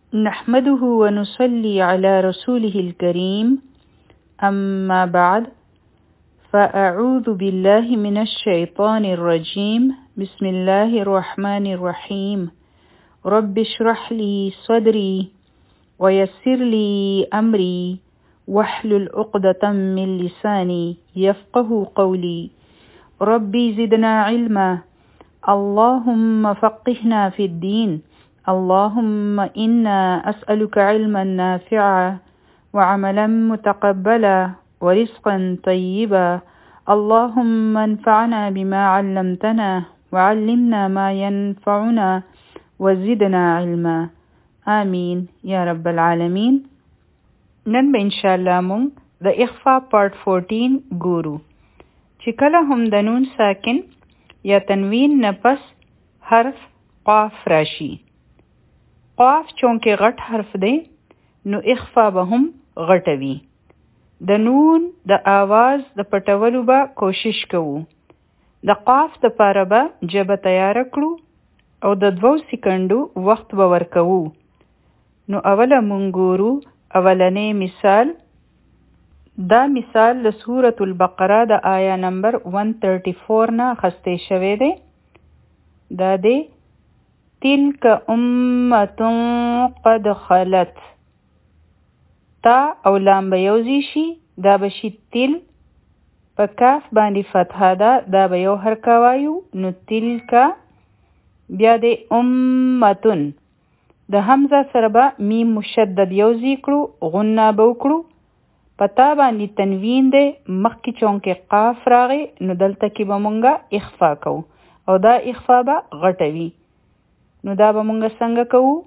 نحمده ونصلي على رسوله الكريم أما بعد فأعوذ بالله من الشيطان الرجيم بسم الله الرحمن الرحيم رب اشرح لي صدري ويسر لي أمري واحلل عقدة من لساني يفقه قولي ربي زدنا علما اللهم فقهنا في الدين اللهم إنا أسألك علما نافعا وعملا متقبلا ورزقا طيبا اللهم انفعنا بما علمتنا وعلمنا ما ينفعنا وزدنا علما آمين يا رب العالمين. نن به انشاءالله مونږ د اخفاء پارت 14 ګورو چې کله هم د نون ساکن یا تنوین نه پس حرف قاف راشي. قاف چونکه غټ حرف دی نو اخفاء به هم غټه وي. د نون د آواز د پټولو به کوشش کوو. د قاف د پاره به ژبه تیاره کړو او د 2 سکندو وخت به ورکوو. نو اوله مونږ ګورو اولنې مثال. دا مثال د سورة البقره د آیا نمبر 134 نه اخیستی شوی دی. دا دی تلک امة قد خلت. تا او لام به یوځای شي دا به شي تل. په کاف باندې فتحه ده دا به یو حرکه وایو نو تلک. بیا د امتون د حمزه سره به میم مشدد یوځای کړو غنه به وکړو. په تا باندې تنوین دی مخکې چونکې قاف راغی نو دلته کې به مونږه اخفا کوو او دا اخفا به غټه وي. نو دا به مونږه څنګه کوو؟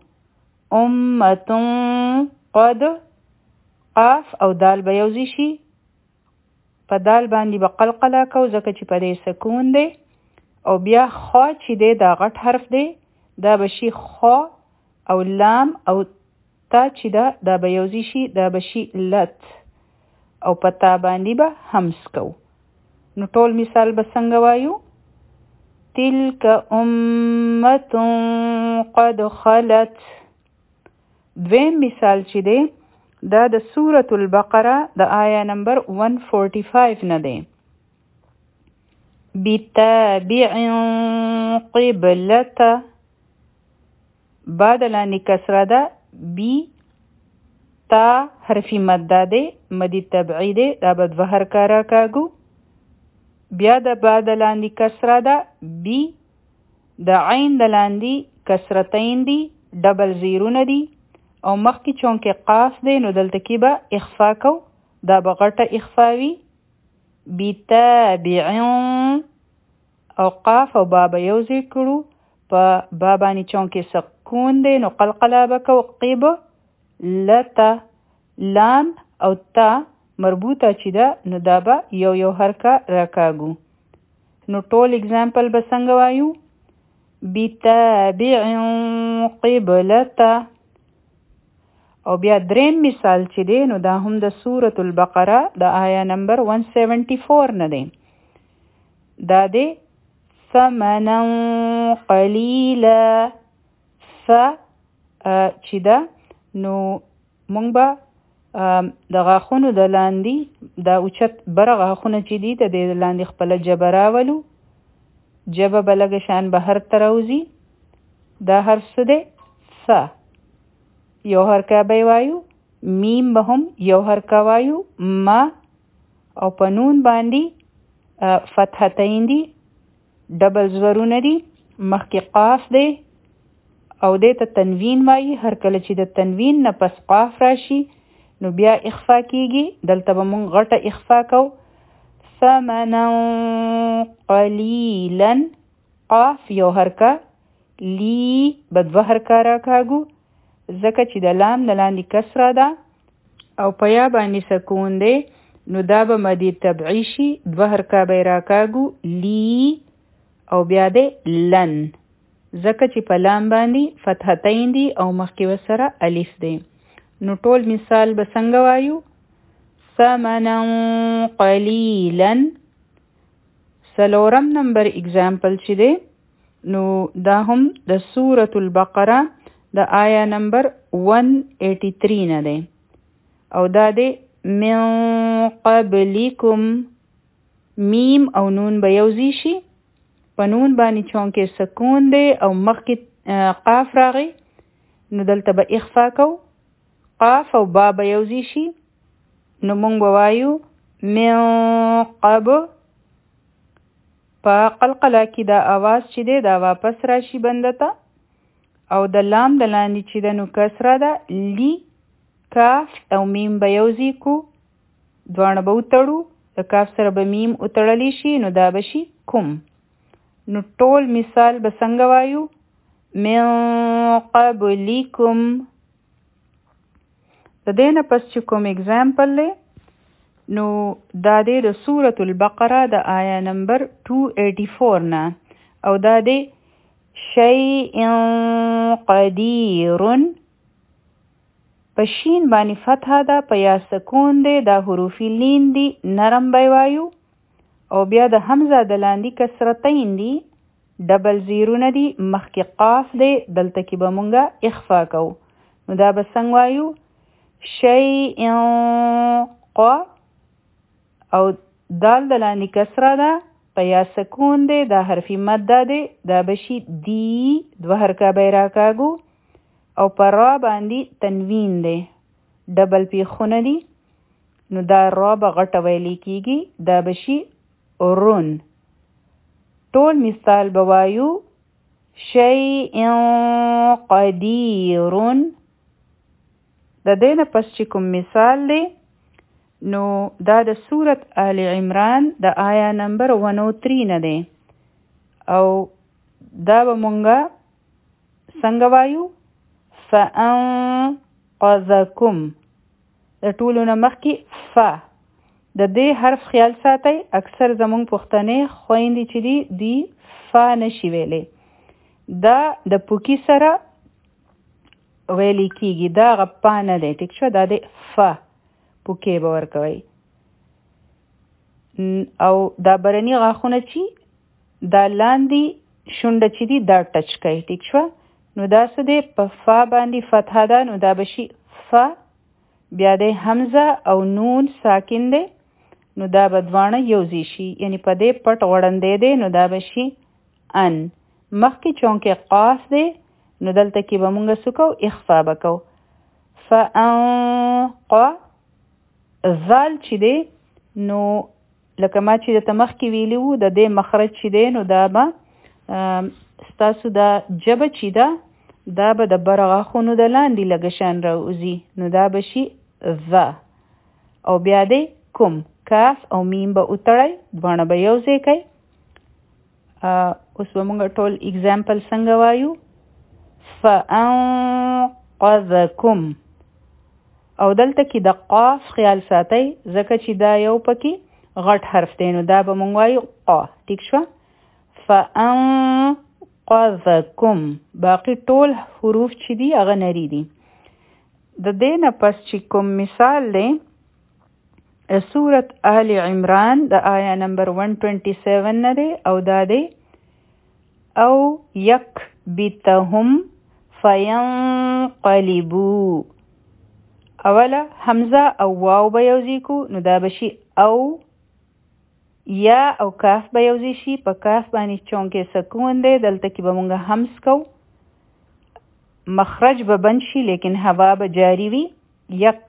امتون قد قاف او دال به یوځای شي. په دال باندې به قلقله کوو ځکه چې په دې سکون دی. او بیا خا چې دی دا غټ حرف دی دا به شي خا او لام او تا چې دا به یوځای شي دا به شي لت او په تا باندې به همس کوو. نو ټول مثال به څنګه وایو؟ تلک امة قد خلت. دویم مثال چې دی دا د سورة البقره د آیا نمبر 145 نه دی. بتابع قبلت. بعد لاندې کسره ده. بی تا حرفی مده دی مدی تبعی دی دا به 2 حرکه راکاږو. بیا د بعد لاندې کسره ده. بی د عین د لاندې کسرتین دی ډبل زیرونه دی او مخکې چونکې قاف دی نو دلته کې به اخفا کو. دا به غټه اخفا وي. بتابعون او قاف او با به یوځای کړو. په با باندې چونکې سکون دی نو قلقله به کو. قیب لتا لام او تا مربوطه چې ده نو دا به یو حرکه راکاږو. نو ټول اگزامپل به څنګه وایو؟ بتابع قبلته. او بیا دریم مثال چې دی نو دا هم د سورة البقره د آیا نمبر 174 نه دی. دا دی ثمنا قلیلا. چې ده نو مونږ به د غاښونو د لاندې دا اوچت بره غاښونه چې دي د دې لاندې خپله ژبه راولو. ژبه به لږه شان بهر ته راوځي. دا حرف څه دی؟ ث. یو حرکه به وایو. میم به هم یو حرکه وایو. ما او په نون باندې فتحتین دي ډبل زورونه دي مخکې قاف دی او دې ته تنوین وایي. هر کله چې د تنوین نه پس قاف راشي نو بیا اخفا کیږي. دلته به مونږ غټه اخفا کو. ثمنا قلیلا. قاف یو حرکه. لی به 2 حرکه راکاږو ځکه چې د لام د لاندې کسره ده او په یا باندې سکون دی نو دا به مدی تبعی شي. 2 حرکه به راکاږو. لی او بیا دی لن ځکه چې په لام باندې فتحتین دي او مخکې ورسره الف دی. نو ټول مثال به څنګه وایو؟ ثمنا قلیلا. څلورم نمبر اگزامپل چې دی نو دا هم د سورة البقره د آیا نمبر 183 نه دی او دا دی من قبلکم. میم او نون به یوځای شي. په نون باندې چونکې سکون دی او مخکې قاف راغی نو دلته به اخفا کو. قاف او با به یوځای شي نو مونږ به وایو من قبل. په قلقله کې دا آواز چې دی دا واپس راشي بنده ته او د لام د لاندې چې ده نو کسره ده. لی کاف او میم به یوځای کو. دواړه به وتړو. د کاف سره به میم وتړلی شي نو دا به شي کوم. نو ټول مثال به څنګه وایو؟ من قبلکم. د دې نه پس چې کوم اگزامپل دی نو دا دی د سورة البقره د آیا نمبر 284 نه او دا دی شیء قدیر. په شین باندې فتحه ده په یا سکون دی. دا حروف لین دي نرم به وایو او بیا د حمزه د لاندې کسرتین دي ډبل زیرونه دي مخکې قاف دی دلته کې به مونږه اخفا کو. نو دا به څنګه وایو؟ شیء قا او دال د لاندې کسره ده په یا سکون دی دا حرفی مده دی دا به شي دی. دوه حرکه به یې راکاږو او پر را باندې تنوین دی ډبل پیښونه دي نو دا را به غټه ویلی کیږي دا به شي رون. ټول مثال به وایو شیء قدیر. د دې نه پس چې کوم مثال دی نو دا د سورة آل عمران د آیا نمبر 103 نه دی او دا به مونږه څنګه وایو؟ فانقذکم. د ټولو نه مخکې فا. د دې حرف خیال ساتئ اکثر زمونږ پښتنې خویندې چې دی فا نشي ویلی. دا د پوکی سره ویلی کیږي دا غپا نه دی. ټیک شو؟ دا دی فا. پوکی به ورکوئ او دا برنی غاښونه چې دا لاندې شونډه چې دی دا ټچ کوي. ټیک شو؟ نو دا څه دی په فا باندې فتحه ده نو دا به شي فا. بیا دی حمزه او نون ساکن دی نو دا به دواړه یوځای شي یعنی په دې پټ غړندې دی نو دا به شي ان. مخکې چونکې قاف دی نو دلته کې به مونږ څه کوو؟ اخفا به کوو. فانقا. ذال چې دی نو لکه ما چې درته مخکې ویلي وو د دې مخرج چې دی نو دا به ستاسو دا جبه چې ده دا به د بره غاښونو د لاندې لږه شان راوځي نو دا به شي ذا. او بیا دی کوم. کاف او میم به وتړئ دواړه به یو ځای کوئ. اوس به مونږ ټول اگزامپل څنګه وایو؟ فانقذکم. او دلته کې د قاف خیال ساتئ ځکه چې دا یو پکې غټ حرف دی نو دا به مونږ وایو قا. ټیک شوه؟ فانقذکم. باقی ټول حروف چې دي هغه نری دي. د دې نه پس چې کوم مثال دی سورة آل عمران د آیا نمبر 127 نه دی او دا دی او یکبتهم فینقلبو. اوله حمزه او واو به یوځای کو نو دا به شي او. یا او کاف به یوځای شي. په کاف باندې چونکې سکون دی دلته کې به مونږ همس کو. مخرج به بند شي لیکن هوا به جاری وي. یک.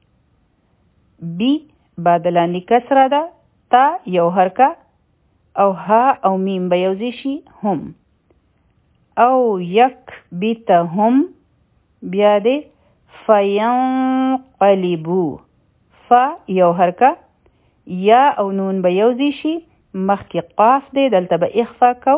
بی بادلانی کسره ده. تا یو حرکه او ها او میم به یوځای شي هم. او یکبتهم. بیا دی فینقلبو. فا یو حرکه. یا او نون به یوځای شي مخکې قاف دی دلته به اخفا کو.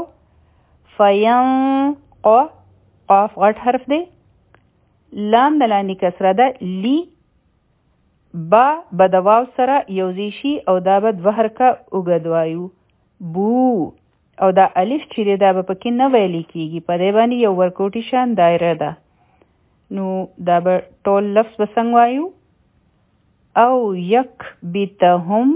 فینقا. قاف غټ حرف دی. لام د لاندې کسره ده. لی. با به د واو سره یوځای شي او دا به دوه حرکه اوږد وایو بو. او دا الف چې دی دا به پکې نه ویلی کیږي په دې باندې یو ورکوټي شان دایره ده. نو دا به ټول لفظ به څنګه وایو؟ او یکبتهم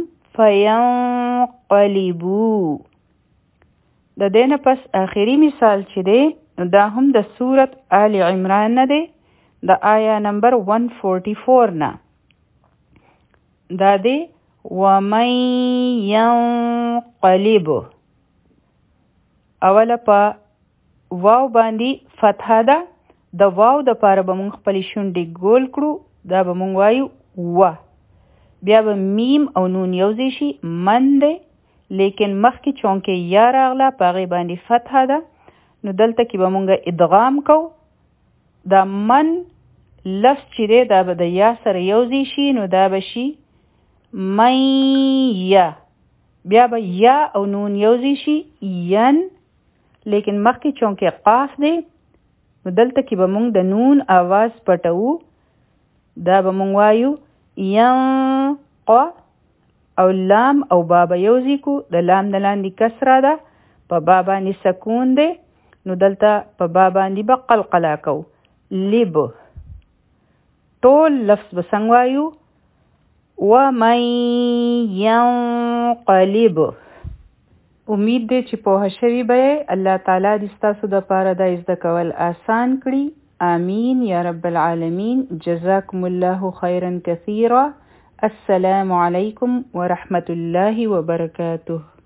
فینقلبو. د دې نه پس آخري مثال چې دی دا هم د سورت آل عمران نه دی، د آیا نمبر 144 نه. دا دی ومن ينقلب، اوله په واو باندې فتحه ده. د واو د پاره به مونږ خپل شونډې ګول کړو، دا به مونږ وایو و. بیا به میم او نون یوځای شي، من دی، لیکن مخکې چونکې یا راغله په هغې باندې فتحه ده، نو دلته کې به مونږ ادغام کو. دا من لفظ چې دی دا به د یا سره یوځای شي، نو دا به شي من یا. بیا به یا او نون یوځای شي ین، لیکن مخکې چونکې قاف دی نو دلته کې به مونږ د نون آواز پټو. دا به مونږ وایو ین قا، او لام او با به یوځای کو. د لام د لاندې کسره ده، په با باندې سکون دی، نو دلته په با باندې به قلقله کو. لب. ټول لفظ به څنګه وایو؟ ومن ينقلب. امید دی چې پوهه شوي به الله تعالی دې ستاسو دپاره دا زده کول آسان کړي. آمین یا رب العالمین. جزاکم الله خیرا کثیرا. السلام علیکم ورحمة الله وبرکاته.